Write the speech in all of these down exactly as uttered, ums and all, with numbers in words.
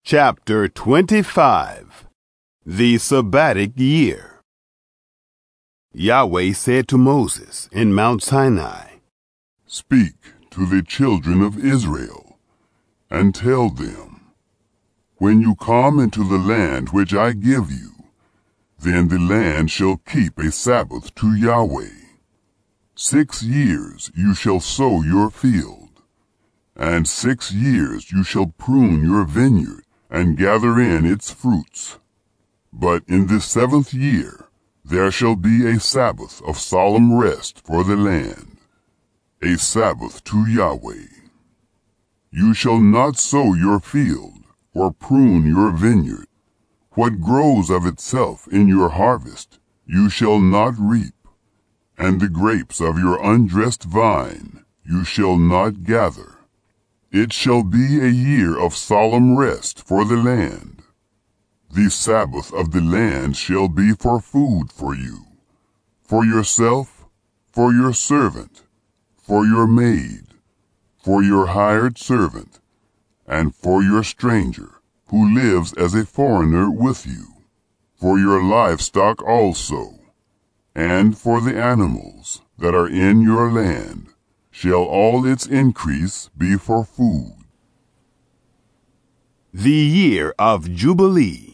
Chapter twenty-five. The Sabbatic Year. Yahweh said to Moses in Mount Sinai, Speak to the children of Israel, and tell them, When you come into the land which I give you, then the land shall keep a Sabbath to Yahweh. Six years you shall sow your field, and six years you shall prune your vineyard, and gather in its fruits. But in the seventh year there shall be a Sabbath of solemn rest for the land, a Sabbath to Yahweh. You shall not sow your field, or prune your vineyard. What grows of itself in your harvest you shall not reap, and the grapes of your undressed vine you shall not gather. It shall be a year of solemn rest for the land. The Sabbath of the land shall be for food for you, for yourself, for your servant, for your maid, for your hired servant, and for your stranger, who lives as a foreigner with you, for your livestock also, and for the animals that are in your land, shall all its increase be for food. The Year of Jubilee.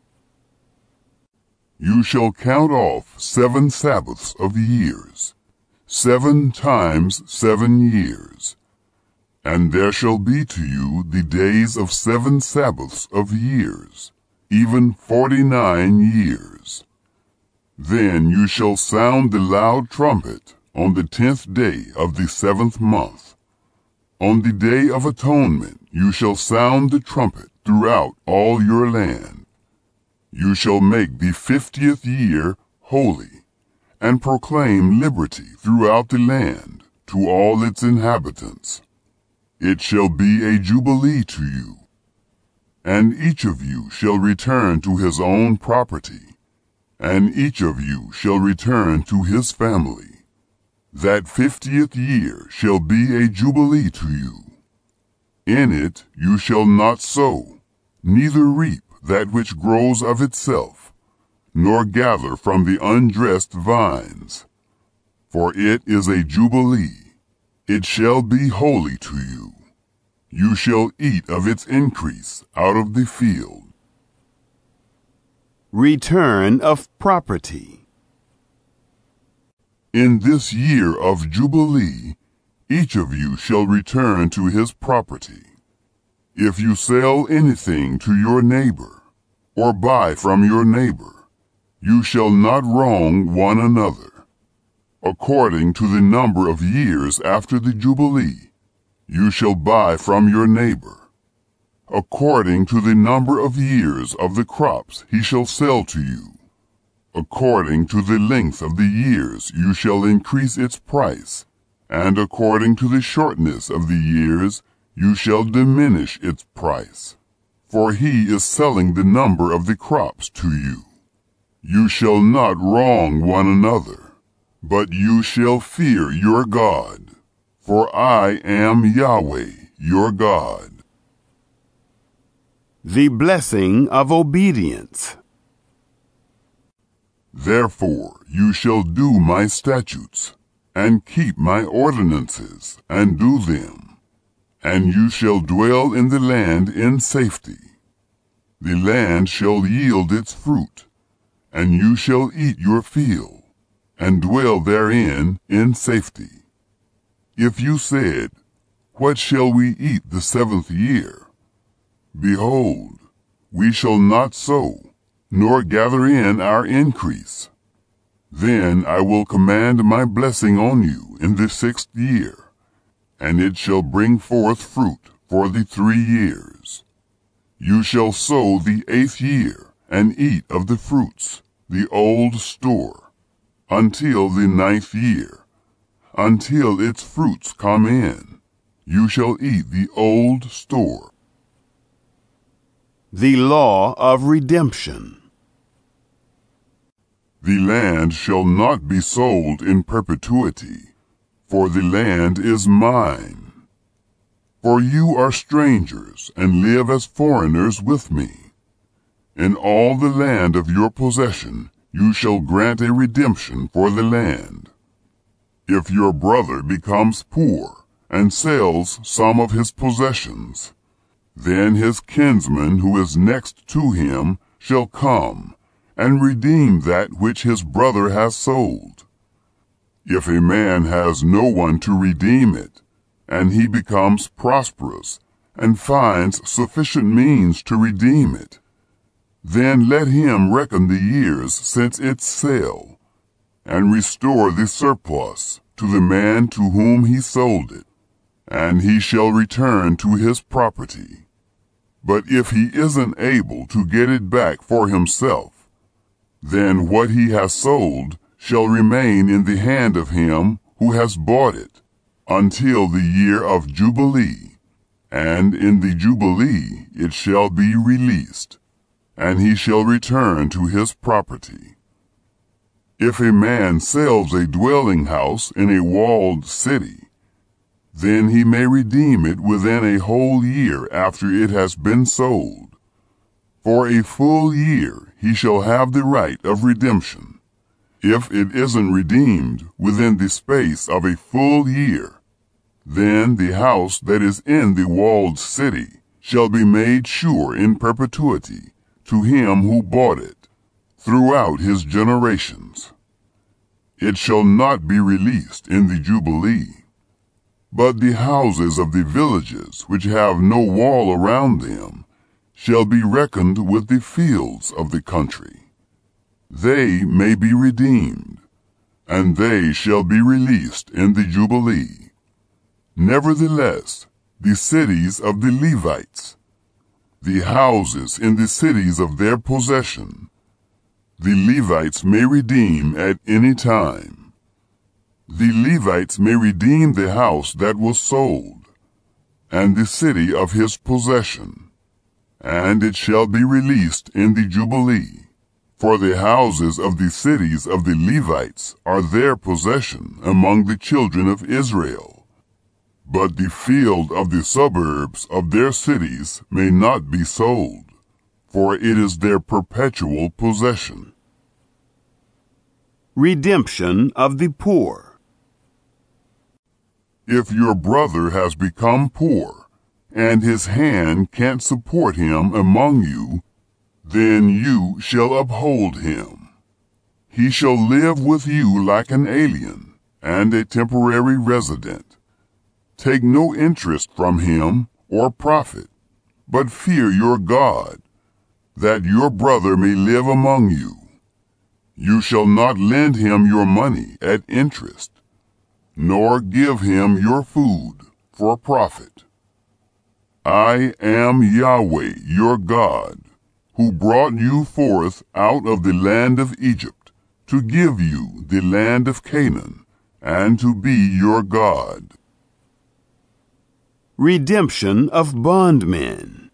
You shall count off seven Sabbaths of years, seven times seven years, and there shall be to you the days of seven Sabbaths of years, even forty-nine years. Then you shall sound the loud trumpet on the tenth day of the seventh month. On the day of atonement you shall sound the trumpet throughout all your land. You shall make the fiftieth year holy, and proclaim liberty throughout the land to all its inhabitants. It shall be a jubilee to you, and each of you shall return to his own property, and each of you shall return to his family. That fiftieth year shall be a jubilee to you. In it you shall not sow, neither reap that which grows of itself, nor gather from the undressed vines. For it is a jubilee, it shall be holy to you. You shall eat of its increase out of the field. Return of property. In this year of Jubilee, each of you shall return to his property. If you sell anything to your neighbor, or buy from your neighbor, you shall not wrong one another. According to the number of years after the Jubilee, you shall buy from your neighbor. According to the number of years of the crops he shall sell to you. According to the length of the years you shall increase its price, and according to the shortness of the years you shall diminish its price. For he is selling the number of the crops to you. You shall not wrong one another, but you shall fear your God, for I am Yahweh your God. The blessing of obedience. Therefore you shall do my statutes, and keep my ordinances, and do them, and you shall dwell in the land in safety. The land shall yield its fruit, and you shall eat your field, and dwell therein in safety. If you said, What shall we eat the seventh year? Behold, we shall not sow, nor gather in our increase. Then I will command my blessing on you in the sixth year, and it shall bring forth fruit for the three years. You shall sow the eighth year, and eat of the fruits, the old store, until the ninth year, until its fruits come in. You shall eat the old store. The law of redemption. The land shall not be sold in perpetuity, for the land is mine. For you are strangers and live as foreigners with me. In all the land of your possession you shall grant a redemption for the land. If your brother becomes poor and sells some of his possessions, then his kinsman who is next to him shall come and redeem that which his brother has sold. If a man has no one to redeem it, and he becomes prosperous and finds sufficient means to redeem it, then let him reckon the years since its sale, and restore the surplus to the man to whom he sold it, and he shall return to his property. But if he isn't able to get it back for himself, then what he has sold shall remain in the hand of him who has bought it until the year of Jubilee, and in the Jubilee it shall be released, and he shall return to his property. If a man sells a dwelling house in a walled city, then he may redeem it within a whole year after it has been sold. For a full year he shall have the right of redemption. If it isn't redeemed within the space of a full year, then the house that is in the walled city shall be made sure in perpetuity to him who bought it throughout his generations. It shall not be released in the Jubilee, but the houses of the villages which have no wall around them shall be reckoned with the fields of the country. They may be redeemed, and they shall be released in the Jubilee. Nevertheless, the cities of the Levites, the houses in the cities of their possession, the Levites may redeem at any time. The Levites may redeem the house that was sold, and the city of his possession, and it shall be released in the Jubilee. For the houses of the cities of the Levites are their possession among the children of Israel. But the field of the suburbs of their cities may not be sold, for it is their perpetual possession. Redemption of the poor. If your brother has become poor, and his hand can't support him among you, then you shall uphold him. He shall live with you like an alien and a temporary resident. Take no interest from him or profit, but fear your God, that your brother may live among you. You shall not lend him your money at interest, nor give him your food for profit. I am Yahweh your God, who brought you forth out of the land of Egypt, to give you the land of Canaan, and to be your God. Redemption of bondmen.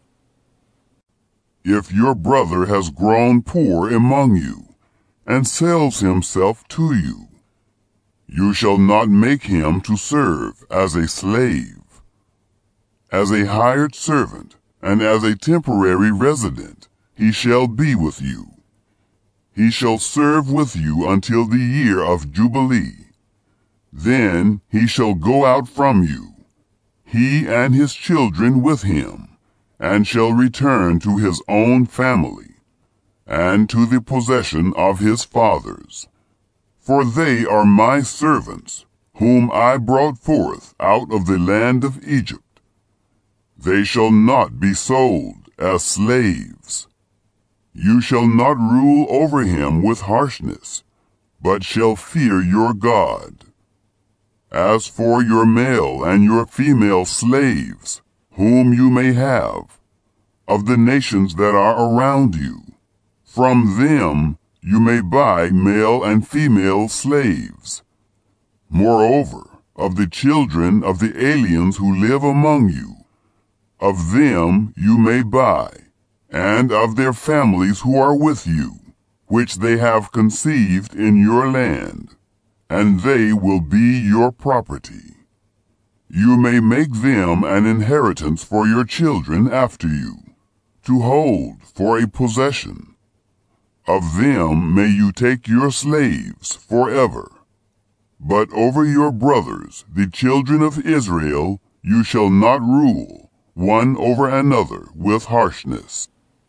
If your brother has grown poor among you, and sells himself to you, you shall not make him to serve as a slave. As a hired servant, and as a temporary resident, he shall be with you. He shall serve with you until the year of Jubilee. Then he shall go out from you, he and his children with him, and shall return to his own family, and to the possession of his fathers. For they are my servants, whom I brought forth out of the land of Egypt. They shall not be sold as slaves. You shall not rule over him with harshness, but shall fear your God. As for your male and your female slaves, whom you may have, of the nations that are around you, from them you may buy male and female slaves. Moreover, of the children of the aliens who live among you, of them you may buy, and of their families who are with you, which they have conceived in your land, and they will be your property. you may make them an inheritance for your children after you, to hold for a possession. Of them may you take your slaves forever. But over your brothers, the children of Israel, you shall not rule, one over another with harshness.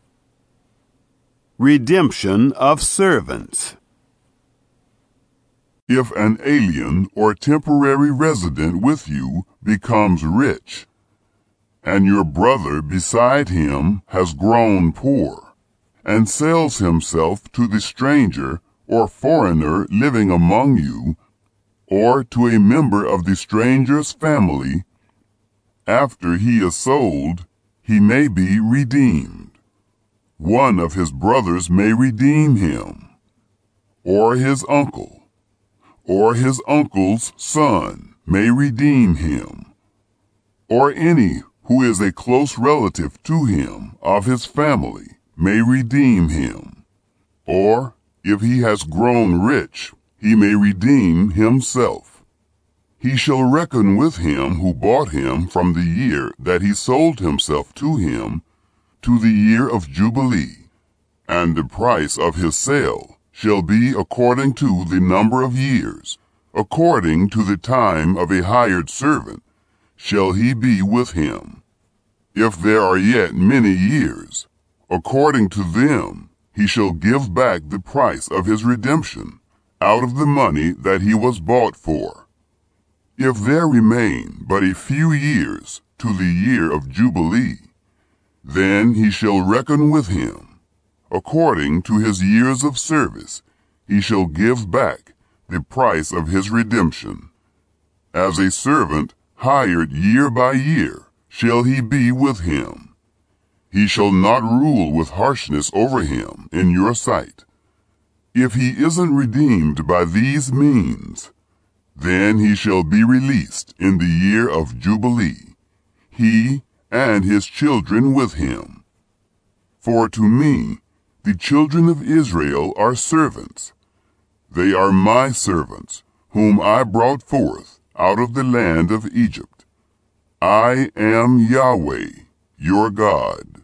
Redemption of servants. If an alien or temporary resident with you becomes rich, and your brother beside him has grown poor, and sells himself to the stranger or foreigner living among you, or to a member of the stranger's family, after he is sold, he may be redeemed. One of his brothers may redeem him, or his uncle, or his uncle's son may redeem him, or any who is a close relative to him of his family may redeem him, or if he has grown rich, he may redeem himself. He shall reckon with him who bought him from the year that he sold himself to him to the year of Jubilee, and the price of his sale shall be according to the number of years, according to the time of a hired servant shall he be with him. If there are yet many years, according to them he shall give back the price of his redemption, out of the money that he was bought for. If there remain but a few years to the year of Jubilee, then he shall reckon with him. According to his years of service, he shall give back the price of his redemption. As a servant hired year by year shall he be with him. He shall not rule with harshness over him in your sight. If he isn't redeemed by these means, then he shall be released in the year of Jubilee, he and his children with him. For to me, the children of Israel are servants. They are my servants, whom I brought forth out of the land of Egypt. I am Yahweh, your God.